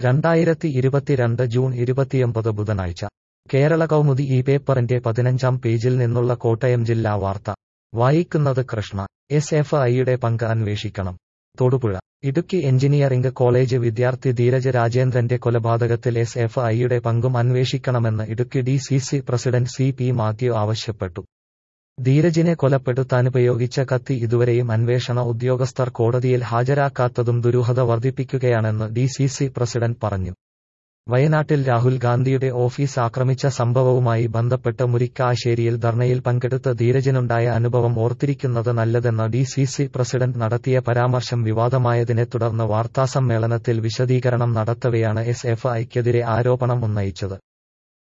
2022 June 29 ബുധനാഴ്ച കേരള കൗമുദി ഈ പേപ്പറിന്റെ 15-ാം പേജിൽ നിന്നുള്ള കോട്ടയം ജില്ലാ വാർത്ത വായിക്കുന്നത് കൃഷ്ണ. SFIയുടെ പങ്ക് അന്വേഷിക്കണം. തൊടുപുഴ. ഇടുക്കി എഞ്ചിനീയറിംഗ് കോളേജ് വിദ്യാർത്ഥി ധീരജ് രാജേന്ദ്രന്റെ കൊലപാതകത്തിൽ SFIയുടെ പങ്കും അന്വേഷിക്കണമെന്ന് Idukki DCC president CP Mathew ആവശ്യപ്പെട്ടു. ധീരജിനെ കൊലപ്പെടുത്താനുപയോഗിച്ച കത്തി ഇതുവരെയും അന്വേഷണ ഉദ്യോഗസ്ഥർ കോടതിയിൽ ഹാജരാക്കാത്തതും ദുരൂഹത വർദ്ധിപ്പിക്കുകയാണെന്ന് DCC പ്രസിഡന്റ് പറഞ്ഞു. വയനാട്ടിൽ രാഹുൽ ഗാന്ധിയുടെ ഓഫീസ് ആക്രമിച്ച സംഭവവുമായി ബന്ധപ്പെട്ട് മുരിക്കാശ്ശേരിയിൽ ധർണയിൽ പങ്കെടുത്ത ധീരജിനുണ്ടായ അനുഭവം ഓർത്തിരിക്കുന്നത് നല്ലതെന്ന DCC പ്രസിഡന്റ് നടത്തിയ പരാമർശം വിവാദമായതിനെ തുടർന്ന് വാർത്താസമ്മേളനത്തിൽ വിശദീകരണം നടത്തവെയാണ് SFIക്കെതിരെ ആരോപണം ഉന്നയിച്ചത്.